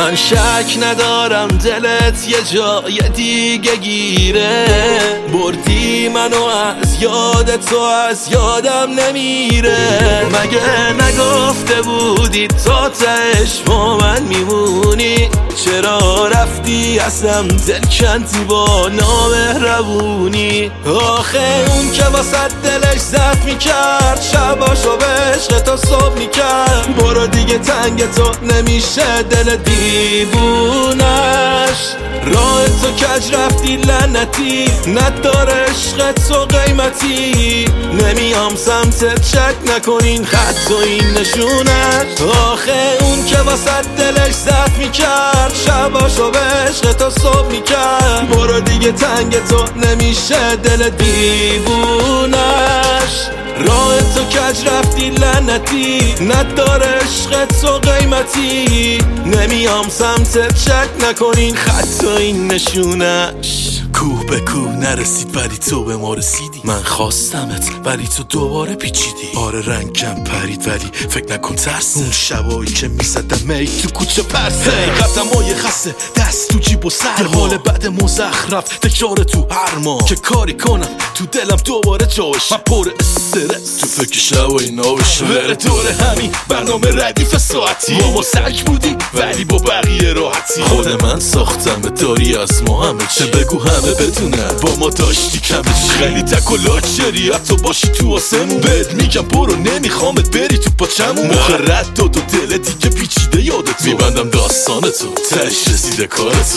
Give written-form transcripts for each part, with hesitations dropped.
من شک ندارم دلت یه جای دیگه گیره، بردی منو از یاد تو، از یادم نمیره. مگه نگفته بودی تا تهش با من میمونی؟ چرا رفتی ازم دل کندی با نامهربونی؟ آخه اون که واسه دلش زخمی کرد، شباشو به عشق تو صبح میکرد. برو دیگه تنگ تو نمیشه دل دیوونش. راه تو کج رفتی لعنتی، نداره عشق تو قیمتی. نمیام سمتت شک نکنین خط و این نشونش. آخه اون که واسه دلش زخمی کرد، شباشو به عشق تو صبح میکرد. برو دیگه تنگ تو نمیشه دل دیوونش. راه تو کج رفتی لعنتی، نداره عشق تو قیمتی. نمیام سمتت شک نکنین خط و این نشونش. کوه به کوه نرسید ولی تو به ما رسیدی. من خواستمت ولی تو دوباره پیچیدی. آره رنگم پرید ولی فکر نکن ترسه. اون شبایی که میزدم ای تو کوچه پرسه، قدمای خسته دست تو جیب و سر، حال بعد مزخرف تکرار تو هر ماه. که کاری کنم تو دلم دوباره جاش، من پر استرس تو فکر شبای ناوش. بره دور همین برنامه ردیف ساعتی، ما سگ بودیم ولی با بقیه راحتی. خود من ساختم داری از ما همه چه، بگو همه بدونن با ما داشتی کمه چی. خیلی تکلات شریعت تو باشی تو آسمون، بهت میگم برو نمیخوامت بری تو پاچمون. موقع رد داد و دل دیگه پیچیده یادت میبندم داستانتو، تهش رسیده کارتو.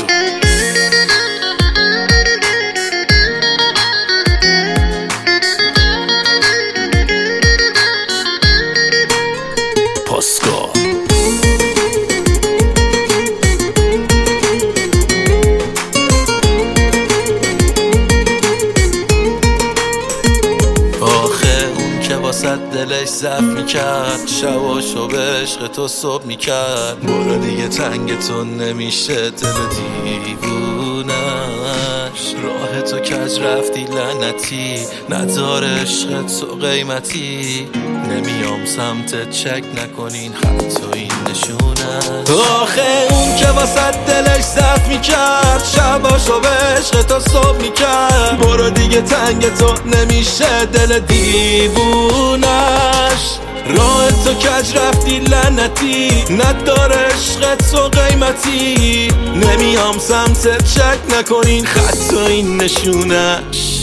پاسکال واسه دلش زخمی کرد، شباشو به عشق تو صبح میکرد. برو دیگه تنگ تو نمیشه دل دیوونش. راه تو کج رفتی لعنتی، نداره عشق تو قیمتی. نمیام سمتت شک نکنین خط و این نشونش. آخه اون که واسه دلش زخمی کرد، شباشو به عشق تو صبح میکرد. برو دیگه تنگ تو نمیشه دل دیوونش. راه تو کج رفتی لعنتی، نداره عشق تو قیمتی. نمیام سمتت شک نکنین خط و این نشونش.